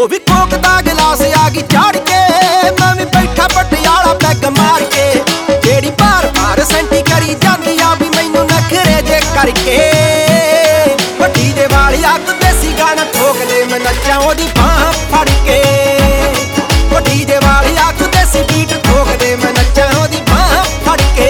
ਉਹ ਵੀ ਕੋਕ ਦਾ ਗਲਾਸ ਆ ਗਈ ਝਾੜ ਕੇ, ਮੈਂ ਵੀ ਬੈਠਾ ਪਟਿਆਲਾ ਪੈਗ ਮਾਰ ਕੇ। ਜਿਹੜੀ ਭਾਰ ਭਾਰ ਸੈਂਟੀ ਕਰੀ ਜਾਂਦੀ ਆ ਵੀ ਮੈਨੂੰ ਨਖਰੇ ਜੇ ਕਰਕੇ। ਵੱਡੀ ਦੇ ਵਾਲੀ ਅੱਗ ਦੇਸੀ ਗਾਣਾ ਠੋਕਦੇ ਮੈਂ ਨੱਚਾਂ ਉਹਦੀ ਬਾਂਹ ਫੜ ਕੇ। ਵੱਡੀ ਦੇ ਵਾਲੀ ਅੱਗ ਦੇਸੀ ਬੀਟ ਠੋਕਦੇ ਮੈਂ ਨੱਚਾਂ ਉਹਦੀ ਬਾਂਹ ਫੜ ਕੇ।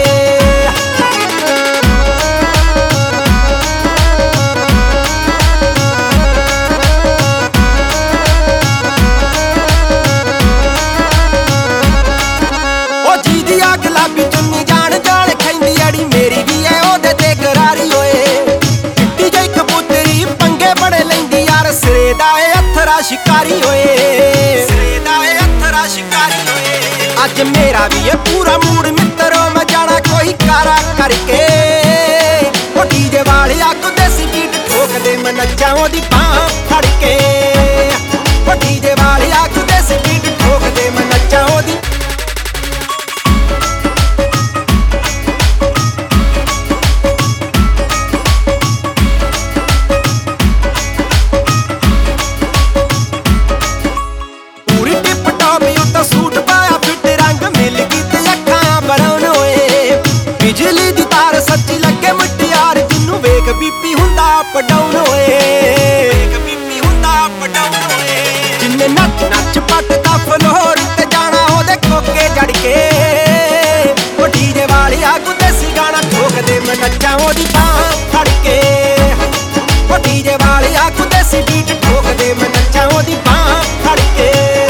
ਗੁਲਾਬੀ ਚੁੰਨੀ ਜਾਣ ਜਾਣ ਖੈਂਦੀ ਅੜੀ ਮੇਰੀ ਵੀ ਐ ਉਹਦੇ ਤੇ ਗਰਾਰੀ ਓਏ। ਚਿੱਟੀ ਜਿਹੀ ਕਬੂਤਰੀ ਪੰਗੇ ਬੜੇ ਲੈਂਦੀ ਯਾਰ, ਸਿਰੇ ਦਾ ਏ ਅਥਰਾ ਸ਼ਿਕਾਰੀ ਓਏ। ਸਿਰੇ ਦਾ ਏ ਅਥਰਾ ਸ਼ਿਕਾਰੀ ਓਏ। ਅੱਜ ਮੇਰਾ ਵੀ ਏ ਪੂਰਾ ਮੂਡ ਮਿੱਤਰੋ, ਮੈਂ ਜਾਣਾ ਕੋਈ ਕਾਰਾ ਕਰਕੇ। ਉਹ ਡੀਜੇ ਵਾਲੇ ਅੱਗ ਦੇਸੀ ਬੀਟ ਠੋਕਦੇ ਮੈਂ ਨੱਚਾਂ ਉਹਦੀ ਬਾਂਹ ਫੜ ਕੇ। ਉਹ ਡੀਜੇ ਵਾਲੇ ਅੱਗ ਦੇਸੀ ਬੀਟ ਠੋਕਦੇ ਮੈਂ ਨੱਚਾਂ ਉਹਦੀ। ਸੂਟ ਪਾਇਆ ਫਿੱਟ ਰੰਗ ਮਿਲ ਗਈ ਤੇ ਅੱਖਾਂ ਬਰਾਉਨ ਹੋਏ। ਬਿਜਲੀ ਦੀ ਤਾਰ ਸੱਚੀ ਲੱਗੇ ਮੁਟਿਆਰ, ਜਿਹਨੂੰ ਵੇਖ ਬੀਪੀ ਹੁੰਦਾ ਅਪ ਡਾਊਨ ਹੋਏ। ਵੇਖ ਬੀਪੀ ਹੁੰਦਾ ਅਪ ਡਾਊਨ ਹੋਏ। ਜਿੰਨੇ ਨੱਚ ਨੱਚ ਪੱਟਦਾ ਫਲੋਰ ਤੇ ਜਾਣਾ ਉਹਦੇ ਕੋਕੇ ਜੜ ਕੇ। ਉਹ ਡੀਜੇ ਵਾਲੀ ਆਗੂ ਦੇਸੀ ਗਾਣਾ ਠੋਕਦੇ ਮੈਂ ਨੱਚਾਂ ਉਹਦੀ ਬਾਂਹ ਫੜ ਕੇ। ਉਹ ਡੀਜੇ ਵਾਲੀ ਆਗੂ ਦੇਸੀ ਬੀਟ ਠੋਕਦੇ ਮੈਂ ਨੱਚਾਂ ਉਹਦੀ ਬਾਂਹ ਫੜ ਕੇ।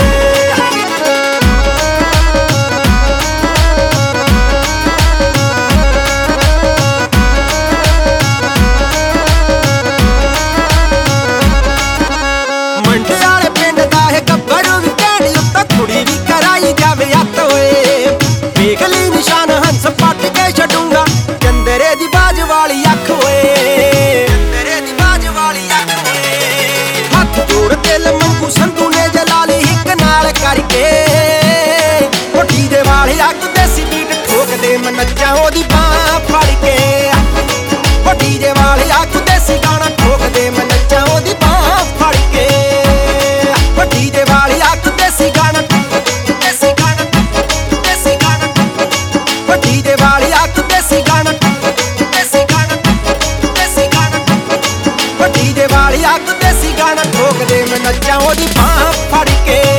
ਕੁੜੀ ਵੀ ਕਰਾਈ ਜਾਵੇ ਅੱਤ ਓਏ। ਵੇਖ ਲਈ ਨਿਸ਼ਾਨ ਹੰਸ ਪੱਟ ਕੇ ਛੱਡੂੰਗਾ ਚੰਦਰੇ ਦੀ ਬਾਜ ਵਾਲੀ ਅੱਖ ਓਏ। ਚੰਦਰੇ ਦੀ ਬਾਜ ਵਾਲੀ ਅੱਖ ਓਏ। ਹੱਥ ਜੋੜ ਦਿਲ ਮੰਗੂ ਸੰਧੂ ਨੇ ਜਲਾ ਲਈ ਹਿੱਕ ਨਾਲ ਕਰਕੇ। ਉਹ ਡੀਜੇ ਵਾਲੇ ਅੱਗ ਦੇਸੀ ਬੀਟ ਠੋਕਦੇ ਮੈਂ ਨੱਚਾਂ ਉਹਦੀ ਬਾਂਹ ਫੜ ਕੇ। ਉਹ ਡੀਜੇ ਵਾਲੇ ਅੱਗ ਦੇਸੀ ਗਾਣਾ ਠੋਕਦੇ ਮੈਂ ਨੱਚਾਂ ਉਹਦੀ ਬਾਂਹ ਫੜ ਕੇ। ਉਹ ਡੀਜੇ ਵਾਲੀ ਅੱਗ ਦੇਸੀ ਗਾਣਾ ਦੇਸੀ ਗਾਣਾ ਦੇਸੀ ਗਾਣਾ। ਉਹ ਡੀਜੇ ਵਾਲੀ ਅੱਗ ਦੇਸੀ ਗਾਣਾ ਦੇਸੀ ਗਾਣਾ ਦੇਸੀ ਗਾਣਾ। ਉਹ ਡੀਜੇ ਵਾਲੀ ਅੱਗ ਦੇਸੀ ਗਾਣਾ ਠੋਕਦੇ ਮੈਂ ਨੱਚਾਂ ਉਹਦੀ ਬਾਂਹ ਫੜ ਕੇ।